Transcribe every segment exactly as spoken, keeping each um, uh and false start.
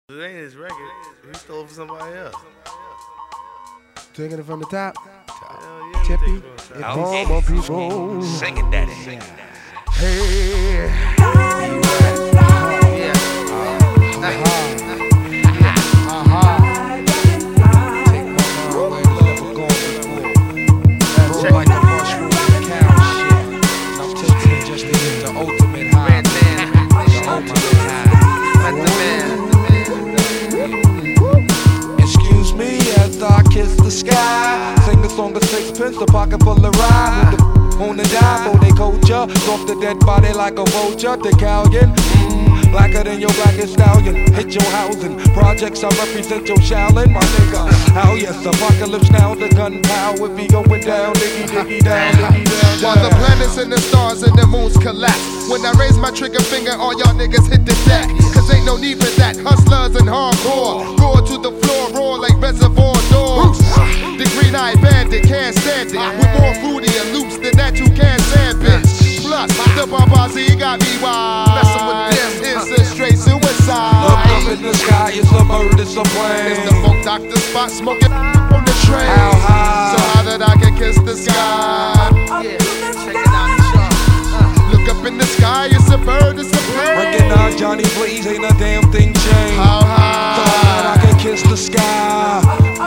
It ain't his record. He stole it from somebody else. Taking it from the top. Hell yeah, Tippy. he take it from the top. All my people. Sing it, daddy. Hey. Yeah. Uh-huh. Take my mind where love was going before. That's like the mushroom cow shit. I'm taking it just to get the ultimate high. Man, man. The ultimate high. Let the man. Excuse me as I kiss the sky. Sing the song of sixpence, a pocket full of rye. With the on the dime, for they culture. Off the dead body like a vulture. The Callion. Mm, blacker than your blackest stallion. Hit your housing. Projects I represent your Shaolin, my nigga. How yes, apocalypse now, the gunpowder be going down, diggy diggy down, diggy down. While the planets and the stars and the moons collapse. When I raise my trigger finger, all y'all niggas hit the deck. Cause ain't no need for that. Hustlers and hardcore. Roar to the floor, roar like reservoir dogs. The green-eyed bandit can't stand it. With more fruity and loops than that you can't stand, bitch. Plus, the Babazi got me wild. Messing with this is a straight suicide. Look up in the sky, it's a bird, it's a plane. It's the funk doctor spot smoking on the train. How high? So high that I can kiss the sky. Yeah, check it out, Sean. Look up in the sky, it's a bird, it's a plane. Recognize Johnny Blaze, ain't a damn thing changed. How high? So high that I can kiss the sky.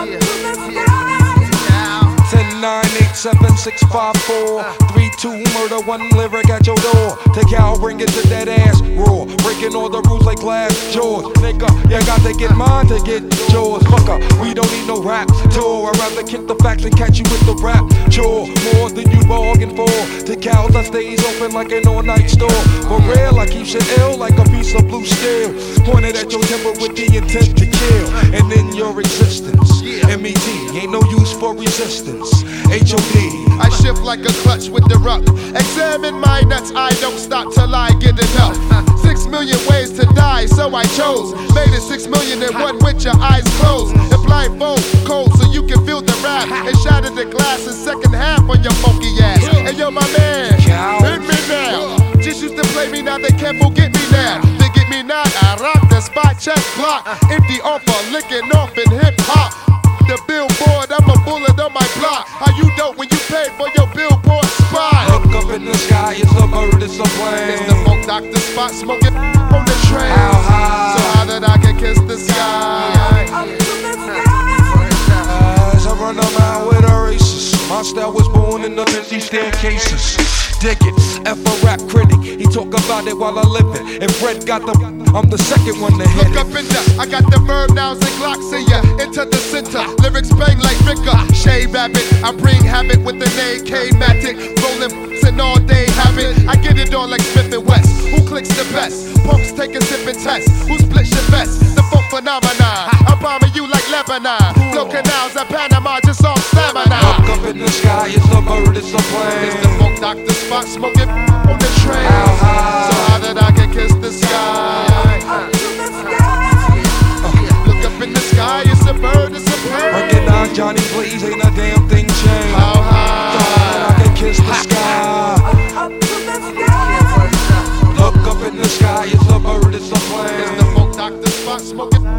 ten nine eight seven six five four three two murder, one lyric at your door. Take out, bring it to that ass roar. Breaking all the rules like glass jaws. Nigga, you got to get mine to get yours. Fucker, we don't need no rap tour. I'd rather kick the facts and catch you with the rap chore. More than you bargained for. The cows I stays open like an all-night store. For real, I keep shit ill like a piece of blue steel. Pointed at your temper with the intent to kill. And in your existence, M E T ain't no use for resistance. H O D. I shift like a clutch with the ruck. Examine my nuts, I don't stop till I get enough. Six million ways to die, so I chose. Made it six million and one with your eyes closed. And blindfold, cold, so you can feel the rap. And shatter the glass in second half on your funky ass. And yo, my man, hit me now. Just used to play me, now they can't forget me now. They get me now, I rock the spot, check block. Empty offer, licking off in hip hop. The billboard, I'm a bullet on my block. How you dope when you pay for your billboard spot? Look up in the sky, it's a bird, it's a plane. It's the funk doctor spot, smoking on the train. How high? So high that I can kiss the sky. As I run around with a racist, my style was born in the busy staircases. Dig it, F a rap critic. He talk about it while I live it. And Fred got the, I'm the second one to hit Look up it. in the, I got the verb nouns and glocks in ya. Into the center, lyrics bang like Ricker. Shea Rabbit, I bring havoc with the name K-Matic. Rolling and all day habit. I get it on like Smith and West. Who clicks the best? Punks take a sip and test. Who splits your vest? The funk phenomenon. I'm bombing you like Lebanon. Flow canals at Panama, just all stamina. Look up in the sky, it's a bird, it's a plane. It's the funk doctor spot, smoking on the train. How high? So high that I can kiss the sky. Look up in the sky, it's a bird, it's a plane. Recognize Johnny Blaze, ain't a damn thing changed. How high? So high that I can kiss the sky. Look up in the sky, it's a bird, it's a It's plane. the funk doctor spot, smoking